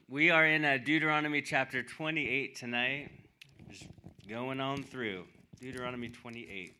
We are in Deuteronomy chapter 28 tonight. Just going on through Deuteronomy 28.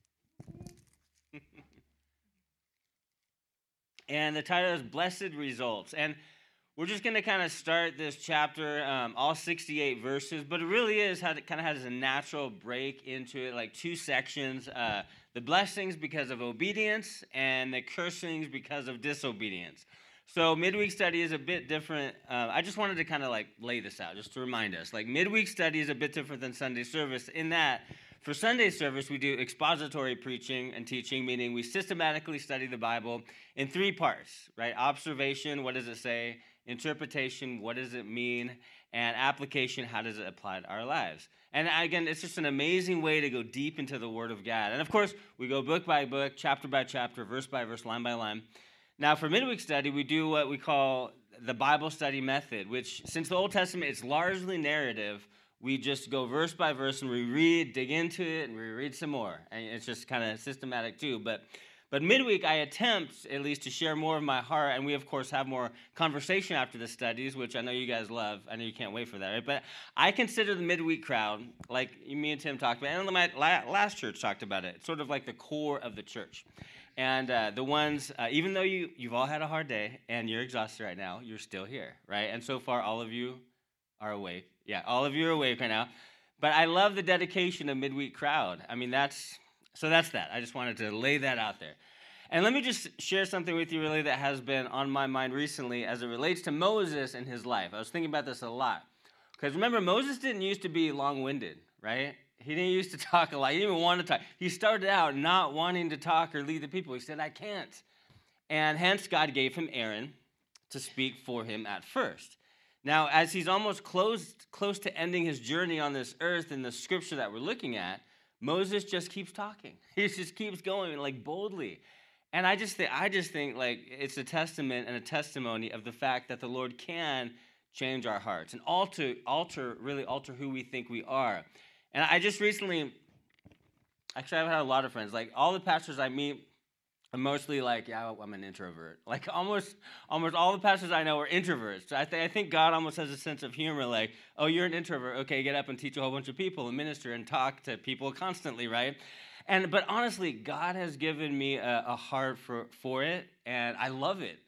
And the title is Blessed Results. And we're just going to kind of start this chapter, all 68 verses, but it really is how it kind of has a natural break into it, like two sections. The blessings because of obedience and the cursings because of disobedience. So midweek study is a bit different. I just wanted to kind of like lay this out, just to remind us. Like midweek study is a bit different than Sunday service in that for Sunday service, we do expository preaching and teaching, meaning we systematically study the Bible in three parts, right? Observation, what does it say? Interpretation, what does it mean? And application, how does it apply to our lives? And again, it's just an amazing way to go deep into the Word of God. And of course, we go book by book, chapter by chapter, verse by verse, line by line. Now, for midweek study, we do what we call the Bible study method, which since the Old Testament is largely narrative, we just go verse by verse and we read, dig into it, and we read some more. And it's just kind of systematic too. But midweek, I attempt at least to share more of my heart, and we, of course, have more conversation after the studies, which I know you guys love. I know you can't wait for that, right? But I consider the midweek crowd, like me and Tim talked about, and my last church talked about it, sort of like the core of the church. And the ones, even though you've all had a hard day and you're exhausted right now, you're still here, right? And so far, all of you are awake. Yeah, all of you are awake right now. But I love the dedication of midweek crowd. I mean, that's that. I just wanted to lay that out there. And let me just share something with you really that has been on my mind recently as it relates to Moses and his life. I was thinking about this a lot. Because remember, Moses didn't used to be long-winded, right? He didn't used to talk a lot. He didn't even want to talk. He started out not wanting to talk or lead the people. He said, I can't. And hence, God gave him Aaron to speak for him at first. Now, as he's almost close to ending his journey on this earth in the scripture that we're looking at, Moses just keeps talking. He just keeps going, like, boldly. And I just think, like, it's a testament and a testimony of the fact that the Lord can change our hearts and really alter who we think we are. And I just recently, actually, I've had a lot of friends. Like, all the pastors I meet are mostly like, yeah, I'm an introvert. Like, almost all the pastors I know are introverts. I think God almost has a sense of humor, like, oh, you're an introvert. Okay, get up and teach a whole bunch of people and minister and talk to people constantly, right? But honestly, God has given me a heart for it, and I love it.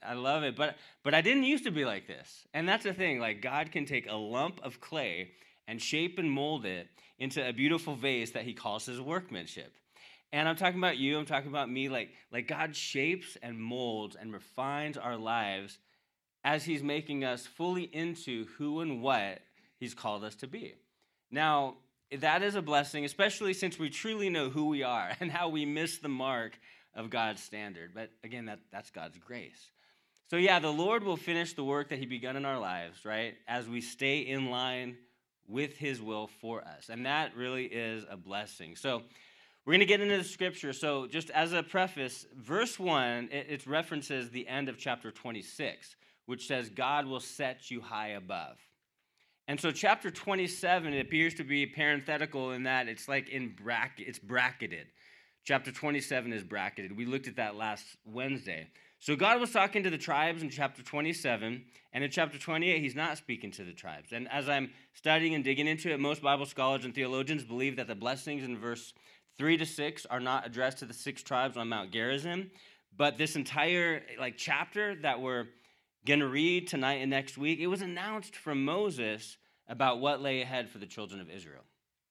But I didn't used to be like this. And that's the thing. Like, God can take a lump of clay and shape and mold it into a beautiful vase that he calls his workmanship. And I'm talking about you, I'm talking about me, like God shapes and molds and refines our lives as he's making us fully into who and what he's called us to be. Now, that is a blessing, especially since we truly know who we are and how we miss the mark of God's standard. But again, that's God's grace. So yeah, the Lord will finish the work that he begun in our lives, right, as we stay in line with his will for us. And that really is a blessing. So we're going to get into the scripture. So just as a preface, verse 1, it references the end of chapter 26, which says, God will set you high above. And so chapter 27, it appears to be parenthetical in that it's like it's bracketed. Chapter 27 is bracketed. We looked at that last Wednesday. So God was talking to the tribes in chapter 27, and in chapter 28, he's not speaking to the tribes. And as I'm studying and digging into it, most Bible scholars and theologians believe that the blessings in verse 3 to 6 are not addressed to the 6 tribes on Mount Gerizim, but this entire chapter that we're going to read tonight and next week, it was announced from Moses about what lay ahead for the children of Israel.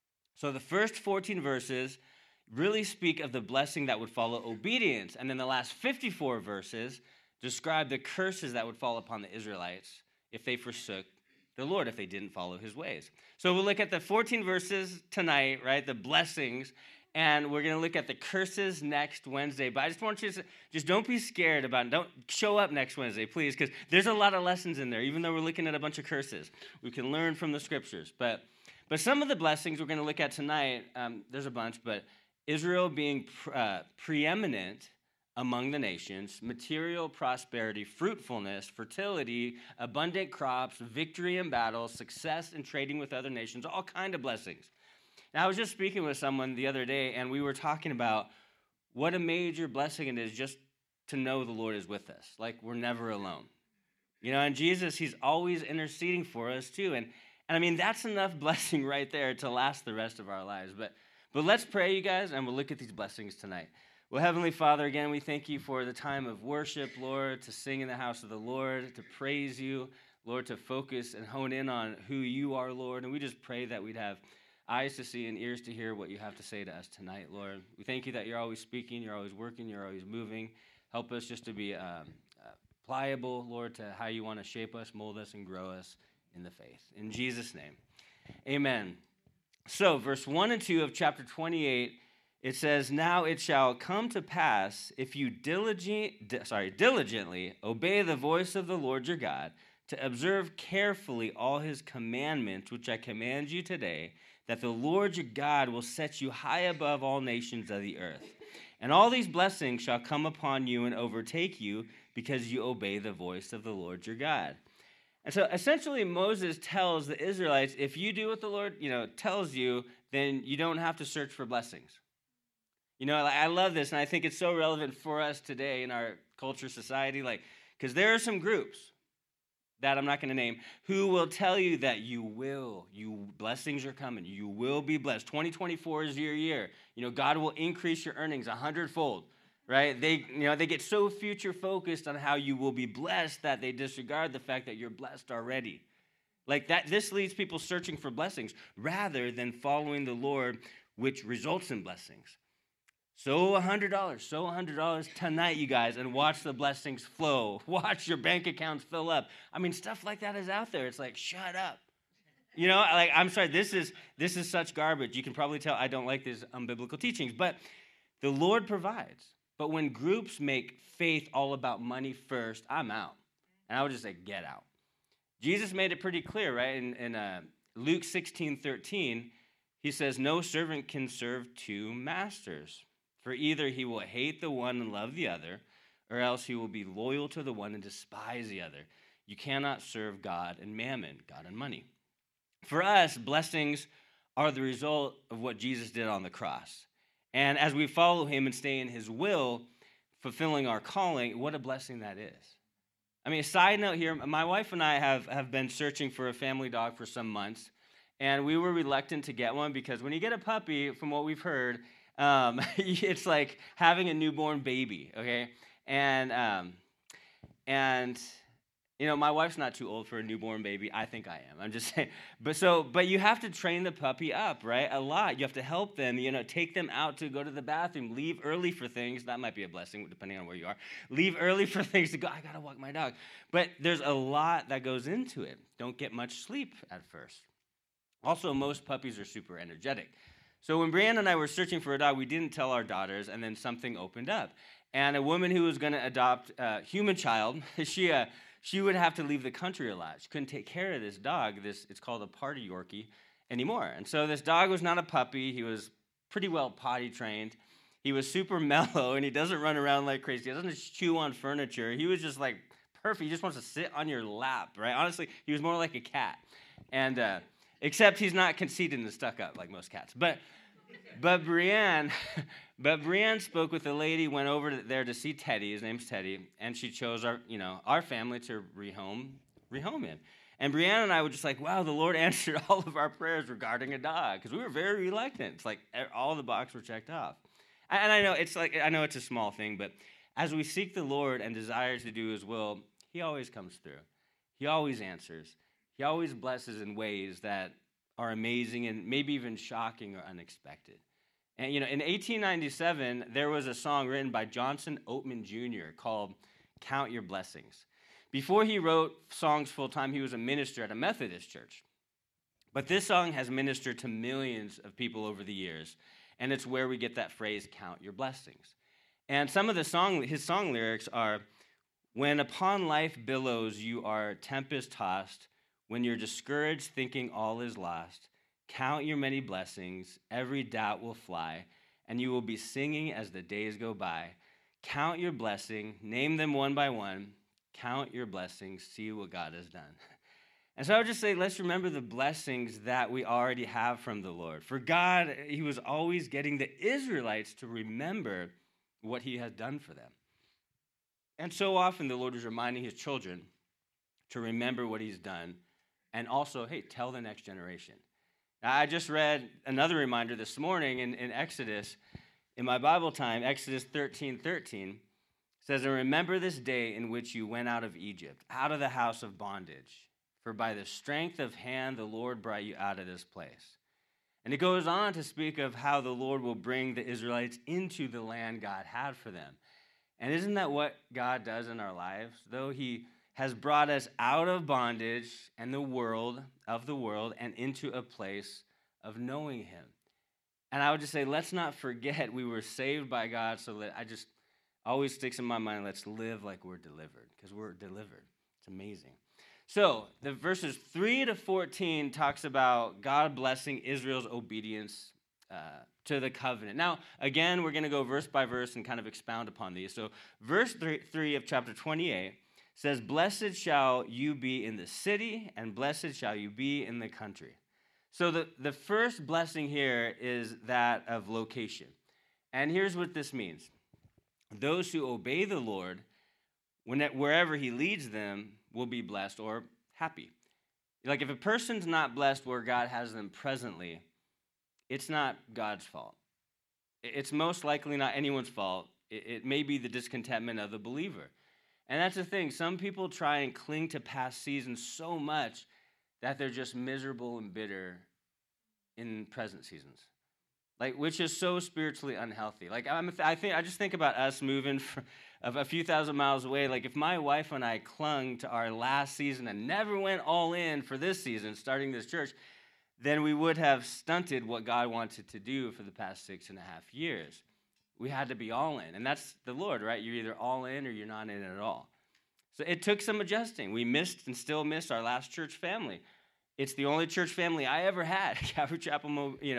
So the first 14 verses really speak of the blessing that would follow obedience. And then the last 54 verses describe the curses that would fall upon the Israelites if they forsook the Lord, if they didn't follow his ways. So we'll look at the 14 verses tonight, right, the blessings, and we're going to look at the curses next Wednesday. But I just want you to just don't be scared about it. Don't show up next Wednesday, please, because there's a lot of lessons in there, even though we're looking at a bunch of curses. We can learn from the scriptures. But some of the blessings we're going to look at tonight, there's a bunch, but Israel being preeminent among the nations, material prosperity, fruitfulness, fertility, abundant crops, victory in battle, success in trading with other nations, all kind of blessings. Now, I was just speaking with someone the other day, and we were talking about what a major blessing it is just to know the Lord is with us. Like, we're never alone. And Jesus, he's always interceding for us too. And I mean, that's enough blessing right there to last the rest of our lives. But let's pray, you guys, and we'll look at these blessings tonight. Well, Heavenly Father, again, we thank you for the time of worship, Lord, to sing in the house of the Lord, to praise you, Lord, to focus and hone in on who you are, Lord. And we just pray that we'd have eyes to see and ears to hear what you have to say to us tonight, Lord. We thank you that you're always speaking, you're always working, you're always moving. Help us just to be pliable, Lord, to how you want to shape us, mold us, and grow us in the faith. In Jesus' name, amen. So, verse 1 and 2 of chapter 28, it says, "Now it shall come to pass, if you diligently obey the voice of the Lord your God, to observe carefully all his commandments, which I command you today, that the Lord your God will set you high above all nations of the earth. And all these blessings shall come upon you and overtake you, because you obey the voice of the Lord your God." And so essentially Moses tells the Israelites, if you do what the Lord, tells you, then you don't have to search for blessings. I love this, and I think it's so relevant for us today in our culture, society, because there are some groups that I'm not going to name who will tell you that blessings are coming. You will be blessed. 2024 is your year. God will increase your earnings 100-fold, right? They get so future focused on how you will be blessed that they disregard the fact that you're blessed already. This leads people searching for blessings rather than following the Lord, which results in blessings. Sow $100 tonight, you guys, and watch the blessings flow. Watch your bank accounts fill up. I mean, stuff like that is out there. It's like, shut up. I'm sorry, this is such garbage. You can probably tell I don't like these unbiblical teachings, but the Lord provides. But when groups make faith all about money first, I'm out. And I would just say, get out. Jesus made it pretty clear, right? In Luke 16:13, he says, "No servant can serve two masters. For either he will hate the one and love the other, or else he will be loyal to the one and despise the other. You cannot serve God and mammon," God and money. For us, blessings are the result of what Jesus did on the cross. And as we follow him and stay in his will, fulfilling our calling, what a blessing that is. I mean, a side note here, my wife and I have been searching for a family dog for some months, and we were reluctant to get one because when you get a puppy, from what we've heard, it's like having a newborn baby, okay? And my wife's not too old for a newborn baby. I think I am. I'm just saying. But you have to train the puppy up, right? A lot. You have to help them, take them out to go to the bathroom, leave early for things. That might be a blessing, depending on where you are. Leave early for things to go, I got to walk my dog. But there's a lot that goes into it. Don't get much sleep at first. Also, most puppies are super energetic. So when Brianna and I were searching for a dog, we didn't tell our daughters, and then something opened up. And a woman who was going to adopt a human child, she would have to leave the country a lot. She couldn't take care of this dog. It's called a party Yorkie anymore. And so this dog was not a puppy. He was pretty well potty trained. He was super mellow, and he doesn't run around like crazy. He doesn't chew on furniture. He was just perfect. He just wants to sit on your lap, right? Honestly, he was more like a cat. And except he's not conceited and stuck up like most cats. But Brianne spoke with a lady, went over there to see Teddy. His name's Teddy, and she chose our family to rehome him. And Brianne and I were just like, wow, the Lord answered all of our prayers regarding a dog, because we were very reluctant. It's like all the boxes were checked off. And I know it's a small thing, but as we seek the Lord and desire to do his will, he always comes through. He always answers. He always blesses in ways that are amazing and maybe even shocking or unexpected. And, in 1897, there was a song written by Johnson Oatman Jr. called "Count Your Blessings." Before he wrote songs full-time, he was a minister at a Methodist church. But this song has ministered to millions of people over the years, and it's where we get that phrase, "count your blessings." And some of his song lyrics are, "When upon life billows you are tempest-tossed, when you're discouraged thinking all is lost, count your many blessings, every doubt will fly, and you will be singing as the days go by. Count your blessing, name them one by one, count your blessings, see what God has done." And so I would just say, let's remember the blessings that we already have from the Lord. For God, he was always getting the Israelites to remember what he had done for them. And so often the Lord is reminding his children to remember what he's done, and also, hey, tell the next generation. Now, I just read another reminder this morning in Exodus, in my Bible time, Exodus 13:13 says, "And remember this day in which you went out of Egypt, out of the house of bondage. For by the strength of hand the Lord brought you out of this place." And it goes on to speak of how the Lord will bring the Israelites into the land God had for them. And isn't that what God does in our lives? Though he has brought us out of bondage and the world, and into a place of knowing him. And I would just say, let's not forget we were saved by God, so that I just always sticks in my mind, let's live like we're delivered, because we're delivered. It's amazing. So the verses 3 to 14 talks about God blessing Israel's obedience to the covenant. Now, again, we're going to go verse by verse and kind of expound upon these. So verse 3 of chapter 28 says, "Blessed shall you be in the city, and blessed shall you be in the country." So the first blessing here is that of location. And here's what this means. Those who obey the Lord, wherever he leads them, will be blessed or happy. Like if a person's not blessed where God has them presently, it's not God's fault. It's most likely not anyone's fault. It may be the discontentment of the believer. And that's the thing. Some people try and cling to past seasons so much that they're just miserable and bitter in present seasons. Which is so spiritually unhealthy. I just think about us moving a few thousand miles away. Like if my wife and I clung to our last season and never went all in for this season, starting this church, then we would have stunted what God wanted to do for the past 6.5 years. We had to be all in, and that's the Lord, right? You're either all in or you're not in at all. So it took some adjusting. We missed and still miss our last church family. It's the only church family I ever had, Calvary Chapel,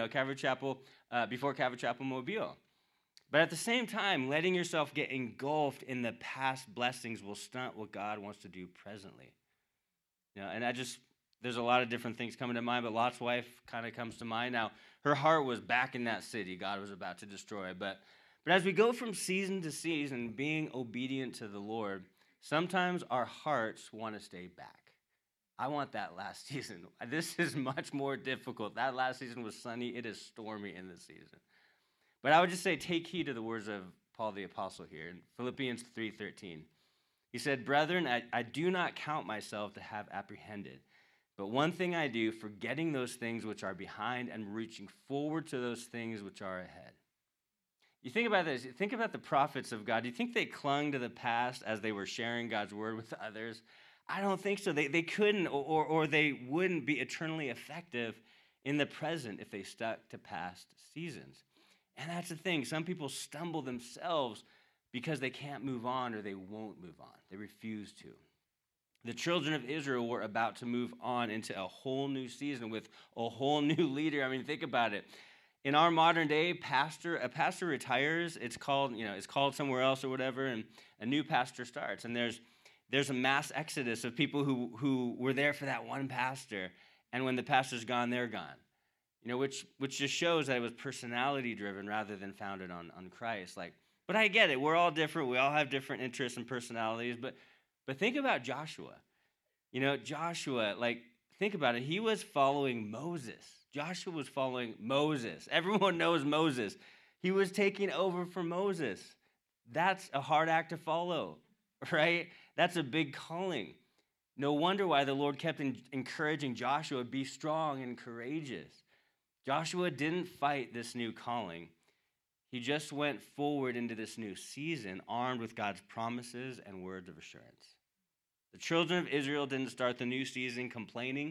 before Calvary Chapel Mobile. But at the same time, letting yourself get engulfed in the past blessings will stunt what God wants to do presently. And there's a lot of different things coming to mind, but Lot's wife kind of comes to mind. Now, her heart was back in that city God was about to destroy. But as we go from season to season, being obedient to the Lord, sometimes our hearts want to stay back. I want that last season. This is much more difficult. That last season was sunny. It is stormy in this season. But I would just say take heed to the words of Paul the Apostle here in Philippians 3:13. He said, "Brethren, I do not count myself to have apprehended. But one thing I do, forgetting those things which are behind and reaching forward to those things which are ahead." You think about this. Think about the prophets of God. Do you think they clung to the past as they were sharing God's word with others? I don't think so. They couldn't or they wouldn't be eternally effective in the present if they stuck to past seasons. And that's the thing. Some people stumble themselves because they can't move on or they won't move on. They refuse to. The children of Israel were about to move on into a whole new season with a whole new leader. I mean, think about it. In our modern day, a pastor retires. It's called somewhere else or whatever, and a new pastor starts. And there's a mass exodus of people who were there for that one pastor, and when the pastor's gone, they're gone. Which just shows that it was personality driven rather than founded on Christ. But I get it. We're all different. We all have different interests and personalities. But think about Joshua. Joshua, think about it. He was following Moses. Joshua was following Moses. Everyone knows Moses. He was taking over for Moses. That's a hard act to follow, right? That's a big calling. No wonder why the Lord kept encouraging Joshua, be strong and courageous. Joshua didn't fight this new calling. He just went forward into this new season armed with God's promises and words of assurance. The children of Israel didn't start the new season complaining.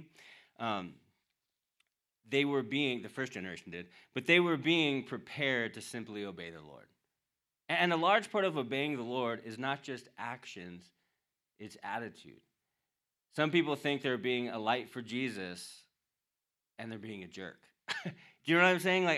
The first generation did, but they were being prepared to simply obey the Lord. And a large part of obeying the Lord is not just actions, it's attitude. Some people think they're being a light for Jesus, and they're being a jerk. Do you know what I'm saying?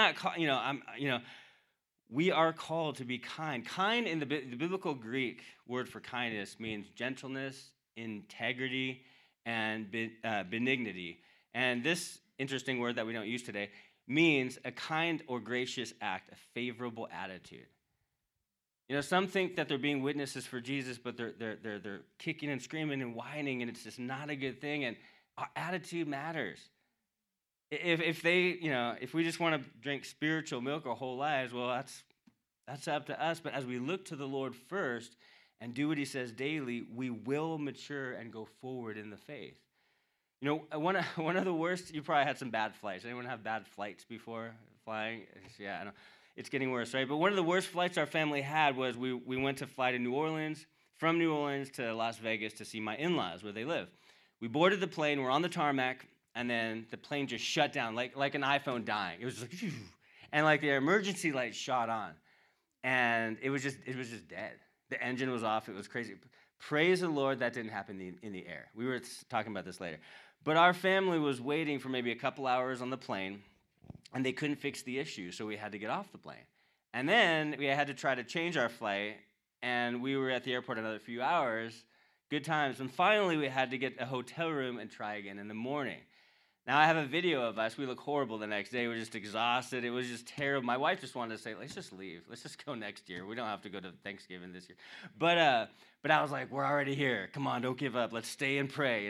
We are called to be kind. Kind in the biblical Greek word for kindness means gentleness, integrity, and benignity. And this interesting word that we don't use today means a kind or gracious act, a favorable attitude. Some think that they're being witnesses for Jesus, but they're kicking and screaming and whining, and it's just not a good thing. And our attitude matters. If we just want to drink spiritual milk our whole lives, well, that's up to us. But as we look to the Lord first and do what he says daily, we will mature and go forward in the faith. One of the worst, you probably had some bad flights. Anyone have bad flights before flying? Yeah, I know. It's getting worse, right? But one of the worst flights our family had was we went to fly to New Orleans, from New Orleans to Las Vegas to see my in-laws where they live. We boarded the plane, we're on the tarmac, and then the plane just shut down like an iPhone dying. It was just like, phew, and like the emergency light shot on, and it was just dead. The engine was off. It was crazy. Praise the Lord that didn't happen in the air. We were talking about this later. But our family was waiting for maybe a couple hours on the plane, and they couldn't fix the issue, so we had to get off the plane. And then we had to try to change our flight, and we were at the airport another few hours. Good times. And finally, we had to get a hotel room and try again in the morning. Now, I have a video of us. We look horrible the next day. We're just exhausted. It was just terrible. My wife just wanted to say, let's just leave. Let's just go next year. We don't have to go to Thanksgiving this year. But I was like, we're already here. Come on, don't give up. Let's stay and pray,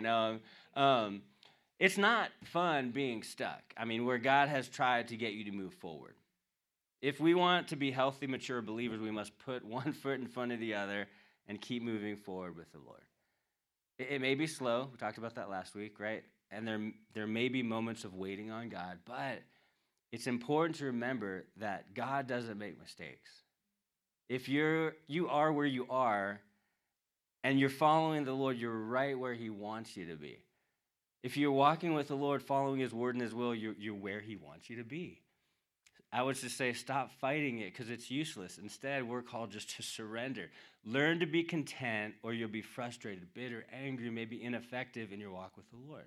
It's not fun being stuck. Where God has tried to get you to move forward. If we want to be healthy, mature believers, we must put one foot in front of the other and keep moving forward with the Lord. It may be slow. We talked about that last week, right? And there may be moments of waiting on God, but it's important to remember that God doesn't make mistakes. If you are where you are and you're following the Lord, you're right where he wants you to be. If you're walking with the Lord, following his word and his will, you're where he wants you to be. I would just say stop fighting it because it's useless. Instead, we're called just to surrender. Learn to be content or you'll be frustrated, bitter, angry, maybe ineffective in your walk with the Lord.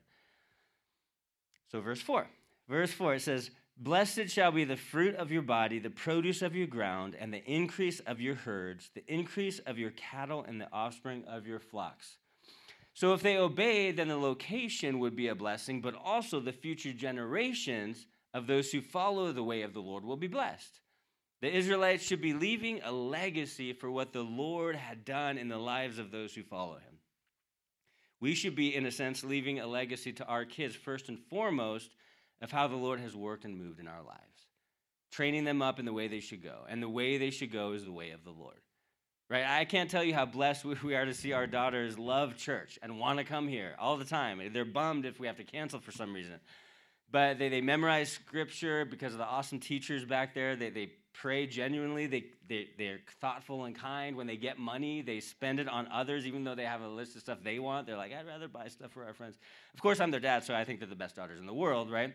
So verse 4, it says, "Blessed shall be the fruit of your body, the produce of your ground, and the increase of your herds, the increase of your cattle, and the offspring of your flocks." So if they obey, then the location would be a blessing, but also the future generations of those who follow the way of the Lord will be blessed. The Israelites should be leaving a legacy for what the Lord had done in the lives of those who follow him. We should be, in a sense, leaving a legacy to our kids, first and foremost, of how the Lord has worked and moved in our lives, training them up in the way they should go. And the way they should go is the way of the Lord. Right? I can't tell you how blessed we are to see our daughters love church and want to come here all the time. They're bummed if we have to cancel for some reason. But they memorize scripture because of the awesome teachers back there. They pray genuinely. They're thoughtful and kind. When they get money, they spend it on others, even though they have a list of stuff they want. They're like, I'd rather buy stuff for our friends. Of course, I'm their dad, so I think they're the best daughters in the world, right?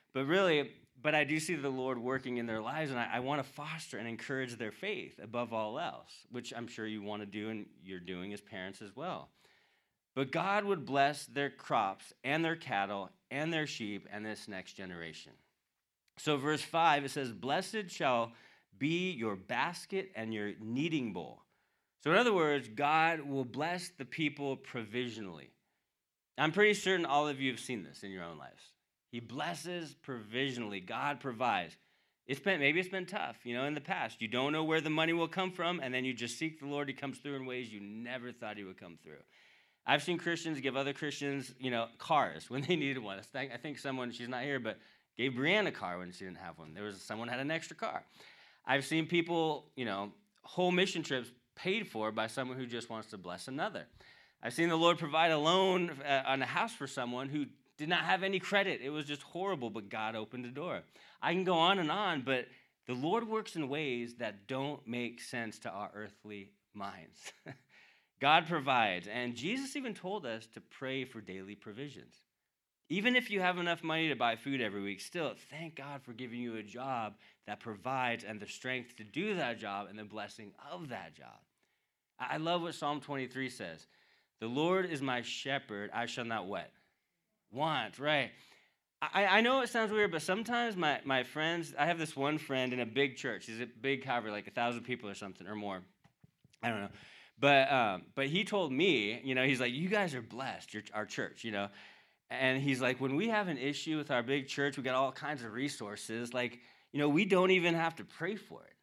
But I do see the Lord working in their lives, and I want to foster and encourage their faith above all else, which I'm sure you want to do and you're doing as parents as well. But God would bless their crops and their cattle and their sheep and this next generation. So verse 5, it says, "Blessed shall be your basket and your kneading bowl." So in other words, God will bless the people provisionally. I'm pretty certain all of you have seen this in your own lives. He blesses provisionally. God provides. Maybe it's been tough, in the past. You don't know where the money will come from, and then you just seek the Lord. He comes through in ways you never thought he would come through. I've seen Christians give other Christians, cars when they needed one. I think someone, she's not here, but gave Brianne a car when she didn't have one. Someone had an extra car. I've seen people, whole mission trips paid for by someone who just wants to bless another. I've seen the Lord provide a loan on a house for someone who did not have any credit. It was just horrible, but God opened the door. I can go on, but the Lord works in ways that don't make sense to our earthly minds. God provides, and Jesus even told us to pray for daily provisions. Even if you have enough money to buy food every week, still thank God for giving you a job that provides and the strength to do that job and the blessing of that job. I love what Psalm 23 says. "The Lord is my shepherd, I shall not what? Want," right? I know it sounds weird, but sometimes my friends, I have this one friend in a big church. He's a big Calvary, like 1,000 people or something or more. I don't know. But he told me, he's like, "You guys are blessed, our church, And he's like, when we have an issue with our big church, we got all kinds of resources. Like, we don't even have to pray for it.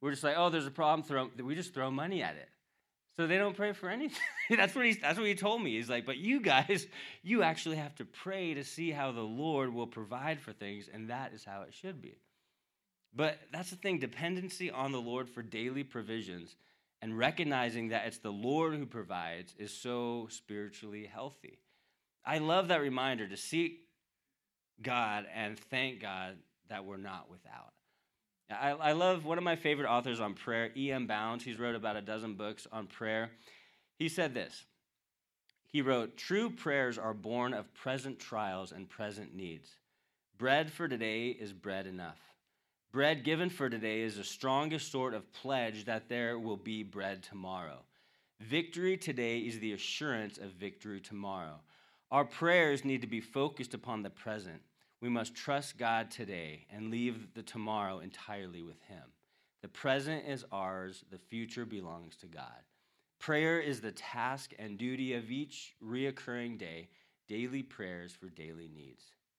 We're just like, oh, there's a problem, we just throw money at it. So they don't pray for anything. That's what he told me. He's like, but you guys, you actually have to pray to see how the Lord will provide for things, and that is how it should be. But that's the thing, dependency on the Lord for daily provisions and recognizing that it's the Lord who provides is so spiritually healthy. I love that reminder to seek God and thank God that we're not without. I love one of my favorite authors on prayer, E.M. Bounds. He's wrote about a dozen books on prayer. He said this. He wrote, "True prayers are born of present trials and present needs. Bread for today is bread enough. Bread given for today is the strongest sort of pledge that there will be bread tomorrow. Victory today is the assurance of victory tomorrow. Our prayers need to be focused upon the present. We must trust God today and leave the tomorrow entirely with him. The present is ours. The future belongs to God. Prayer is the task and duty of each reoccurring day, daily prayers for daily needs."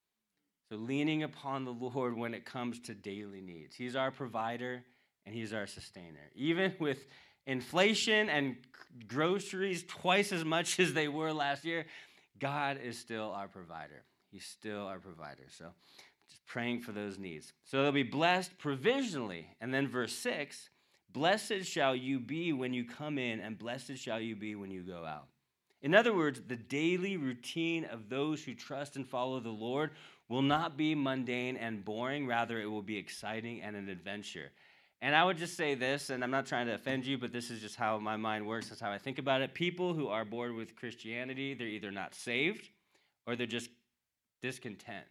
So leaning upon the Lord when it comes to daily needs. He's our provider and he's our sustainer. Even with inflation and groceries twice as much as they were last year, God is still our provider. He's still our provider. So just praying for those needs. So they'll be blessed provisionally. And then verse 6, blessed shall you be when you come in, and blessed shall you be when you go out. In other words, the daily routine of those who trust and follow the Lord will not be mundane and boring. Rather, it will be exciting and an adventure. And I would just say this, and I'm not trying to offend you, but this is just how my mind works. That's how I think about it. People who are bored with Christianity, they're either not saved or they're just discontent,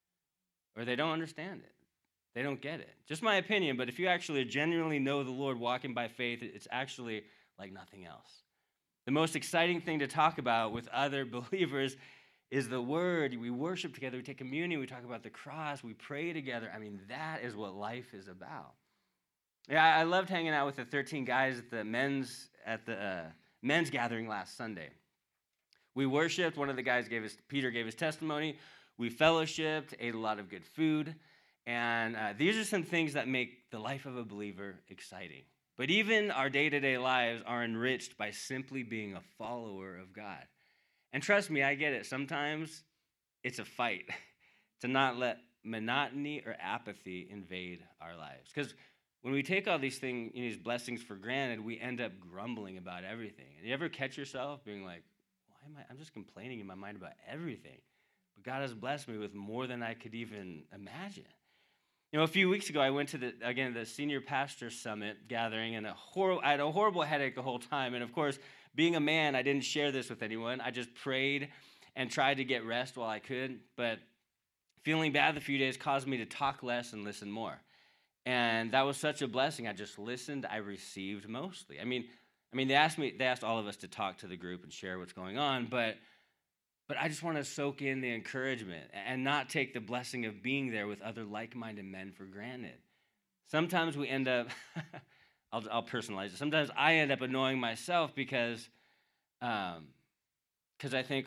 or they don't understand it. They don't get it. Just my opinion, but if you actually genuinely know the Lord walking by faith, it's actually like nothing else. The most exciting thing to talk about with other believers is the Word. We worship together, we take communion, we talk about the cross, we pray together. I mean, that is what life is about. Yeah, I loved hanging out with the 13 guys at the men's gathering last Sunday. We worshiped. One of the guys Peter gave his testimony. We fellowshiped, ate a lot of good food. And these are some things that make the life of a believer exciting. But even our day-to-day lives are enriched by simply being a follower of God. And trust me, I get it. Sometimes it's a fight to not let monotony or apathy invade our lives. Because when we take all these things, these blessings for granted, we end up grumbling about everything. And you ever catch yourself being like, I'm just complaining in my mind about everything. But God has blessed me with more than I could even imagine. A few weeks ago, I went to the Senior Pastor Summit gathering, and I had a horrible headache the whole time. And of course, being a man, I didn't share this with anyone. I just prayed and tried to get rest while I could. But feeling bad the few days caused me to talk less and listen more. And that was such a blessing. I just listened. I received mostly. I mean, they asked all of us to talk to the group and share what's going on, but I just want to soak in the encouragement and not take the blessing of being there with other like-minded men for granted. Sometimes we end up, I'll personalize it. Sometimes I end up annoying myself because I think,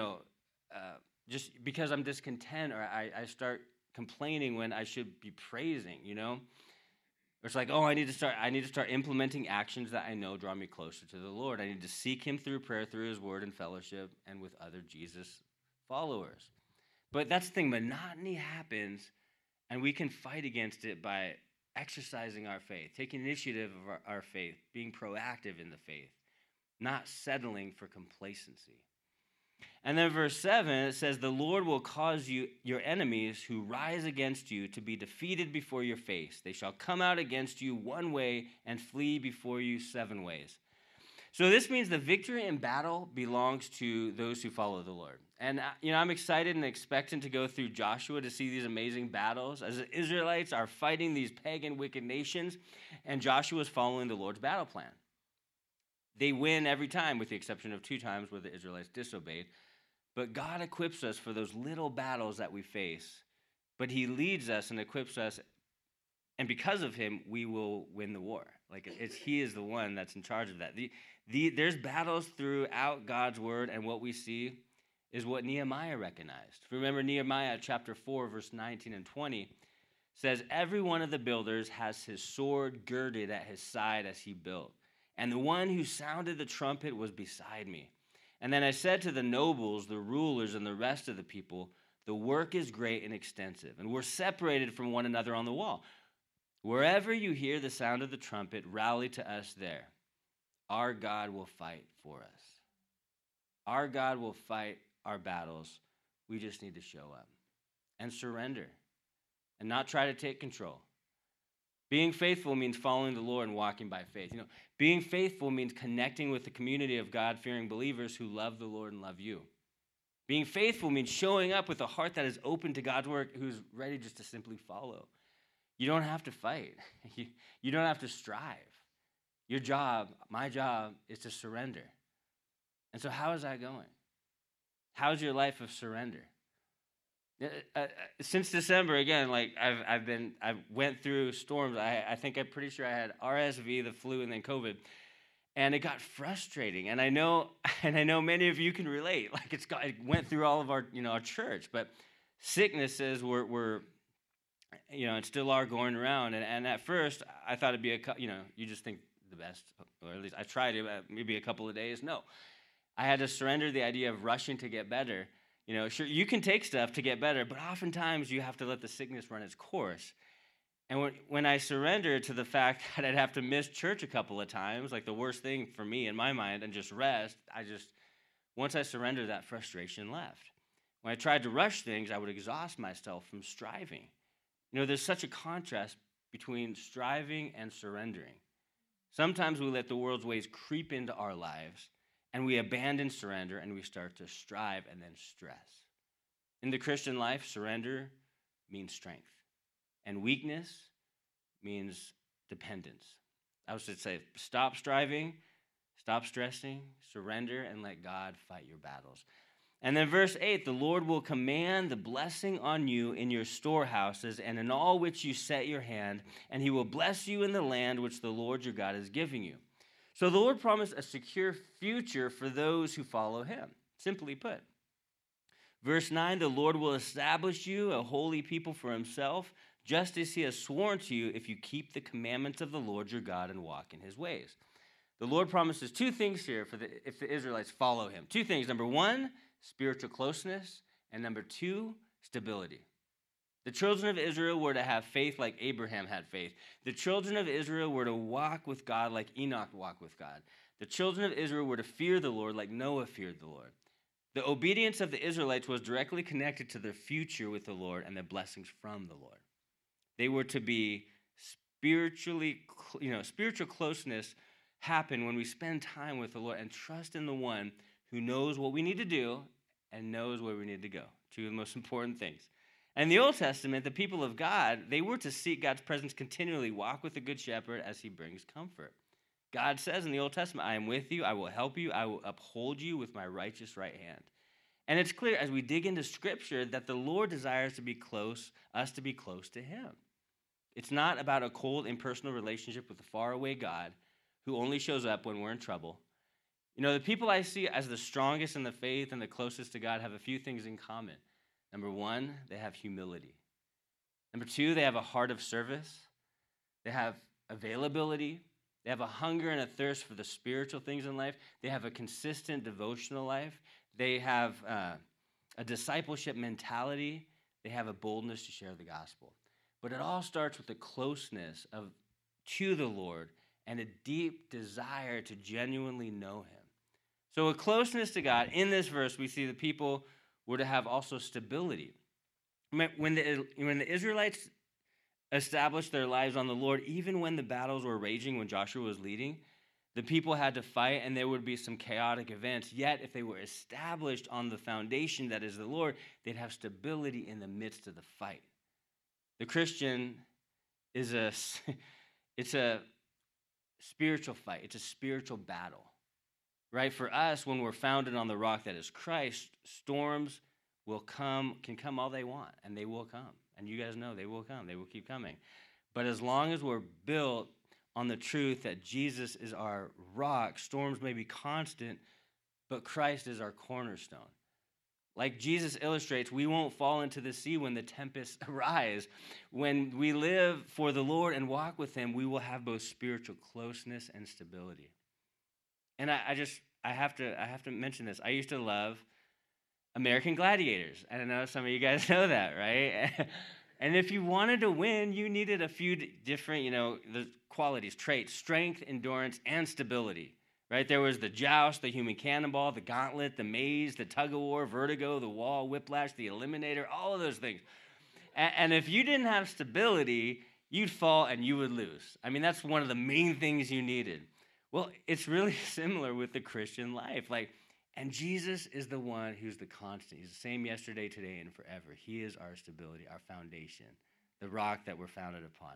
just because I'm discontent, or I start complaining when I should be praising, It's like, I need to start implementing actions that I know draw me closer to the Lord. I need to seek him through prayer, through his word and fellowship, and with other Jesus followers. But that's the thing, monotony happens, and we can fight against it by exercising our faith, taking initiative of our faith, being proactive in the faith, not settling for complacency. And then verse 7, it says, the Lord will cause your enemies who rise against you to be defeated before your face. They shall come out against you one way and flee before you 7 ways. So this means the victory in battle belongs to those who follow the Lord. And, I'm excited and expectant to go through Joshua to see these amazing battles as the Israelites are fighting these pagan, wicked nations, and Joshua is following the Lord's battle plan. They win every time, with the exception of 2 times where the Israelites disobeyed. But God equips us for those little battles that we face. But he leads us and equips us, and because of him, we will win the war. He is the one that's in charge of that. There's battles throughout God's word, and what we see is what Nehemiah recognized. Remember Nehemiah chapter 4, verse 19 and 20. says, every one of the builders has his sword girded at his side as he built. And the one who sounded the trumpet was beside me. And then I said to the nobles, the rulers, and the rest of the people, the work is great and extensive, and we're separated from one another on the wall. Wherever you hear the sound of the trumpet, rally to us there. Our God will fight for us. Our God will fight our battles. We just need to show up and surrender and not try to take control. Being faithful means following the Lord and walking by faith. Being faithful means connecting with the community of God-fearing believers who love the Lord and love you. Being faithful means showing up with a heart that is open to God's work, who's ready just to simply follow. You don't have to fight. You don't have to strive. Your job, my job, is to surrender. And so how is that going? How's your life of surrender? Since December, again, I went through storms. I'm pretty sure I had RSV, the flu, and then COVID, and it got frustrating. And I know many of you can relate. It went through all of our church, but sicknesses were and still are going around. And at first, I thought it'd be you just think the best, or at least I tried it, maybe a couple of days. No, I had to surrender the idea of rushing to get better. Sure, you can take stuff to get better, but oftentimes you have to let the sickness run its course. And when I surrendered to the fact that I'd have to miss church a couple of times, like the worst thing for me in my mind, and just rest, once I surrendered, that frustration left. When I tried to rush things, I would exhaust myself from striving. There's such a contrast between striving and surrendering. Sometimes we let the world's ways creep into our lives, and we abandon surrender, and we start to strive and then stress. In the Christian life, surrender means strength, and weakness means dependence. I would say, stop striving, stop stressing, surrender, and let God fight your battles. And then verse 8, the Lord will command the blessing on you in your storehouses and in all which you set your hand, and he will bless you in the land which the Lord your God is giving you. So the Lord promised a secure future for those who follow him, simply put. Verse 9, the Lord will establish you a holy people for himself, just as he has sworn to you if you keep the commandments of the Lord your God and walk in his ways. The Lord promises two things here if the Israelites follow him. Two things. Number one, spiritual closeness, and number two, stability. The children of Israel were to have faith like Abraham had faith. The children of Israel were to walk with God like Enoch walked with God. The children of Israel were to fear the Lord like Noah feared the Lord. The obedience of the Israelites was directly connected to their future with the Lord and the blessings from the Lord. They were to be spiritual closeness happen when we spend time with the Lord and trust in the one who knows what we need to do and knows where we need to go. Two of the most important things. And in the Old Testament, the people of God, they were to seek God's presence continually, walk with the Good Shepherd as he brings comfort. God says in the Old Testament, I am with you, I will help you, I will uphold you with my righteous right hand. And it's clear as we dig into Scripture that the Lord desires us to be close to him. It's not about a cold, impersonal relationship with a faraway God who only shows up when we're in trouble. The people I see as the strongest in the faith and the closest to God have a few things in common. Number one, they have humility. Number two, they have a heart of service. They have availability. They have a hunger and a thirst for the spiritual things in life. They have a consistent devotional life. They have a discipleship mentality. They have a boldness to share the gospel. But it all starts with a closeness to the Lord and a deep desire to genuinely know him. So a closeness to God. In this verse, we see the people were to have also stability. When the Israelites established their lives on the Lord, even when the battles were raging, when Joshua was leading, the people had to fight and there would be some chaotic events. Yet, if they were established on the foundation that is the Lord, they'd have stability in the midst of the fight. The Christian is a spiritual fight. It's a spiritual battle. Right? For us, when we're founded on the rock that is Christ, storms can come all they want, and they will come. And you guys know they will come. They will keep coming. But as long as we're built on the truth that Jesus is our rock, storms may be constant, but Christ is our cornerstone. Like Jesus illustrates, we won't fall into the sea when the tempests arise. When we live for the Lord and walk with him, we will have both spiritual closeness and stability. And I have to mention this. I used to love American Gladiators. I don't know if some of you guys know that, right? And if you wanted to win, you needed a few different, the qualities, traits, strength, endurance, and stability. Right? There was the joust, the human cannonball, the gauntlet, the maze, the tug-of-war, vertigo, the wall, whiplash, the eliminator, all of those things. And if you didn't have stability, you'd fall and you would lose. I mean, that's one of the main things you needed. Well, it's really similar with the Christian life. And Jesus is the one who's the constant. He's the same yesterday, today, and forever. He is our stability, our foundation, the rock that we're founded upon.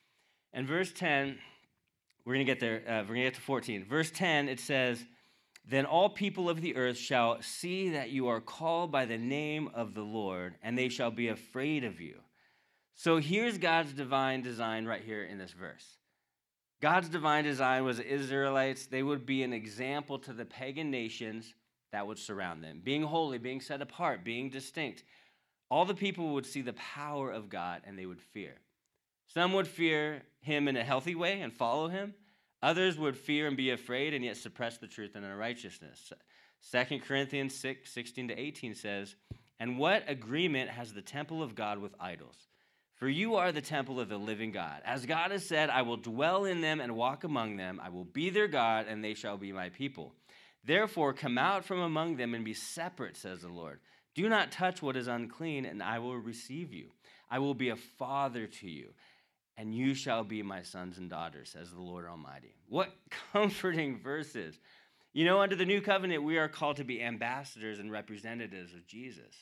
And verse 10... We're going to get there. We're going to get to 14. Verse 10, it says, "Then all people of the earth shall see that you are called by the name of the Lord, and they shall be afraid of you." So here's God's divine design right here in this verse. God's divine design was the Israelites. They would be an example to the pagan nations that would surround them. Being holy, being set apart, being distinct. All the people would see the power of God, and they would fear. Some would fear him in a healthy way and follow him. Others would fear and be afraid and yet suppress the truth and unrighteousness. 2 Corinthians 6:16-18 says, "And what agreement has the temple of God with idols? For you are the temple of the living God. As God has said, I will dwell in them and walk among them. I will be their God, and they shall be my people. Therefore, come out from among them and be separate, says the Lord. Do not touch what is unclean, and I will receive you. I will be a father to you, and you shall be my sons and daughters, says the Lord Almighty." What comforting verses. Under the new covenant, we are called to be ambassadors and representatives of Jesus.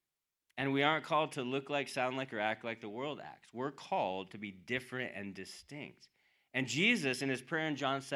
And we aren't called to look like, sound like, or act like the world acts. We're called to be different and distinct. And Jesus, in his prayer in John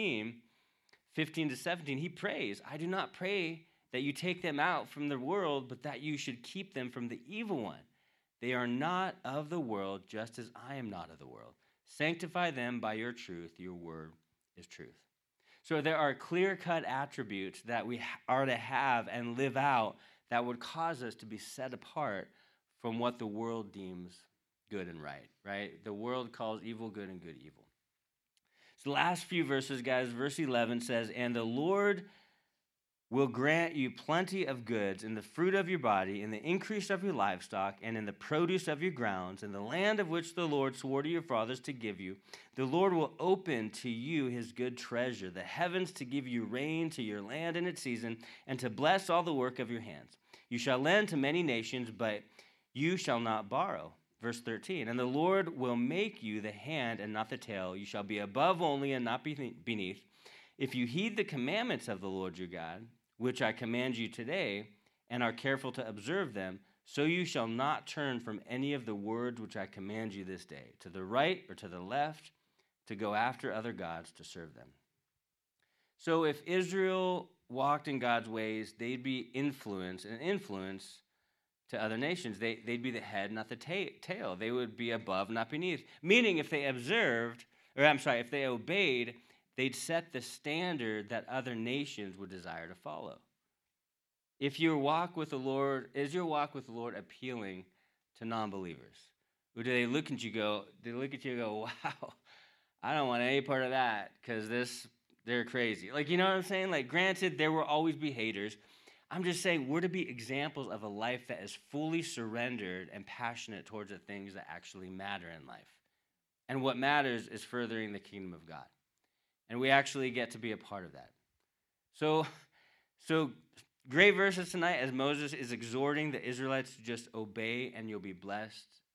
17:15-17, he prays, "I do not pray that you take them out from the world, but that you should keep them from the evil one. They are not of the world, just as I am not of the world. Sanctify them by your truth. Your word is truth." So there are clear-cut attributes that we are to have and live out that would cause us to be set apart from what the world deems good and right? The world calls evil good and good evil. So the last few verses, guys, verse 11 says, "And the Lord will grant you plenty of goods in the fruit of your body, in the increase of your livestock, and in the produce of your grounds, in the land of which the Lord swore to your fathers to give you. The Lord will open to you his good treasure, the heavens, to give you rain to your land in its season, and to bless all the work of your hands. You shall lend to many nations, but you shall not borrow." Verse 13, "And the Lord will make you the hand and not the tail. You shall be above only and not beneath. If you heed the commandments of the Lord your God, which I command you today, and are careful to observe them, so you shall not turn from any of the words which I command you this day, to the right or to the left, to go after other gods to serve them." So if Israel walked in God's ways, they'd be influence to other nations. They'd be the head, not the tail. They would be above, not beneath. Meaning if they if they obeyed, they'd set the standard that other nations would desire to follow. Is your walk with the Lord appealing to non-believers? Or do they look at you and go, "Wow, I don't want any part of that because they're crazy." You know what I'm saying? Granted, there will always be haters. I'm just saying we're to be examples of a life that is fully surrendered and passionate towards the things that actually matter in life. And what matters is furthering the kingdom of God. And we actually get to be a part of that. So great verses tonight as Moses is exhorting the Israelites to just obey and you'll be blessed.